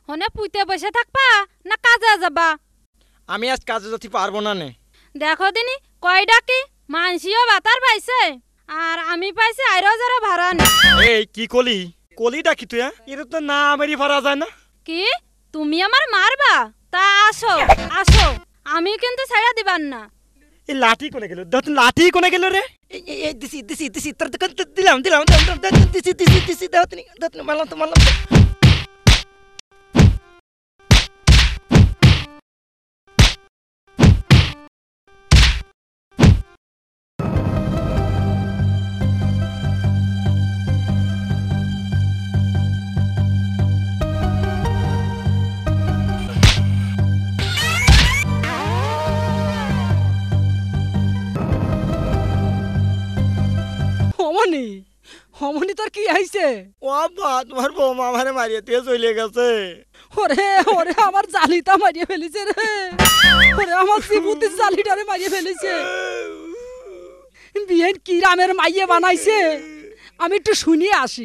হনে পুইতে বসে থাকবা না কাজে যাবা? আমি আজ কাজে যেতে পারবো না নে। দেখো দিনি কয়টা কি মানসিও বাতার পাইছে আর আমি পাইছি আইরো যারা ভাড়া নে। এই কি কলিটা কি তুই? এটা তো না আমারই ভাড়া যায় না। কি তুমি আমার মারবা? তা আসো আসো, আমি কিন্তু ছেড়ে দিবার না। এই লাঠি কোনে গেল? লাঠি কোনে গেল রে? এই দিছি তোর দোকান দিলাম দিছি দাও তুমি মারলাম তো। অমনি তোর কি হয়েছে? ও বা তোমার বৌমা আমারে মারিয়ে দিয়ে চলে গেছে। ওরে ওরে আমার জালিটা মারিয়ে ফেলেছে রে। ওরে আমার শিবুতির জালিটারে মারিয়ে ফেলেছে। বিয়ের কি রামের মাইয়ে বানাইছে, আমি একটু শুনিয়ে আসি।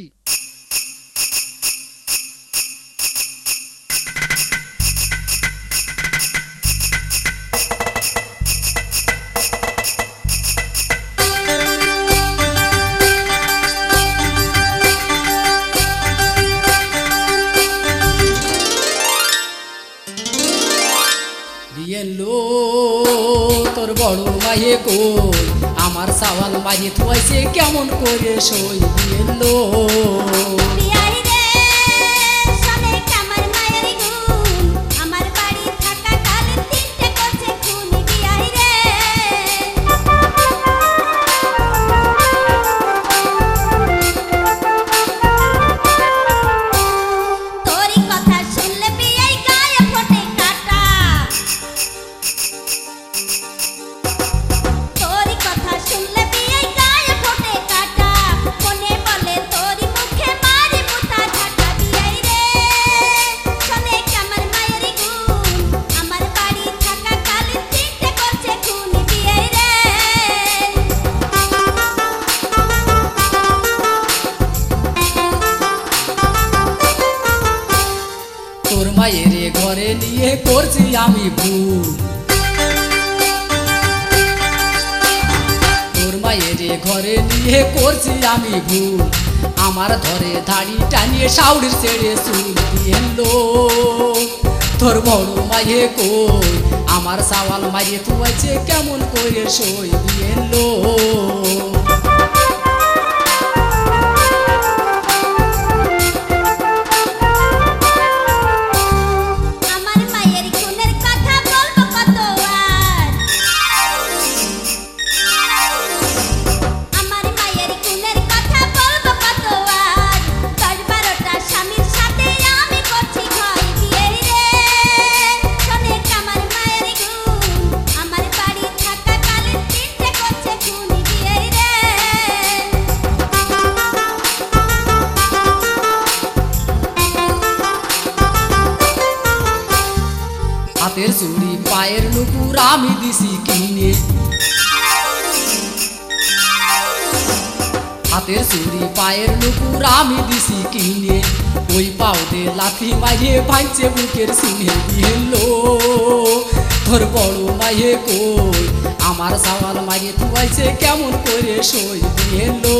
তোর বড় মাইয়ে কই, আমার সাওয়াল মারিয়ে থুয়াইছে কেমন করে সই দিয়েলো। তোর মায়ের ঘরে নিয়ে করছি আমি ভুল, তোর মায়ের ঘরে নিয়ে করছি আমি ভুল। আমার ধরে ধাড়ি টানিয়ে শাউরির ছেড়ে চুল দিয়েলো। তোর বড় মাইয়ে কই, আমার সাওয়াল মারিয়ে থুয়াইছে কেমন করে সই দিয়েলো। হাতের চুড়ি পায়ের নুপুর আমি দিছি কিনে, হাতের চুড়ি পায়ের নুপুর আমি দিছি কিনে। ওই পাউতে লাথি মারিয়ে ভাঙছে বুকের সিনে দিয়েলো। তোর বড় মাইয়ে কই, আমার সাওয়াল মারিয়ে থুয়াইছে কেমন করে সই দিয়েলো।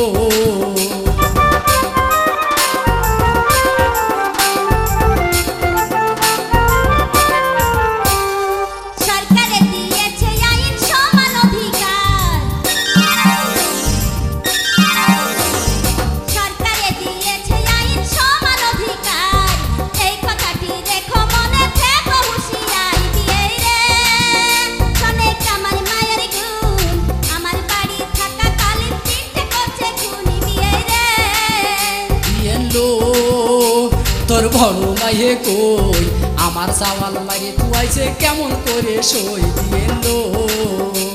তোর বড় মাইয়ে কই, আমার সাওয়াল মারিয়ে থুয়াইছে কেমন করে সই দিয়েলো।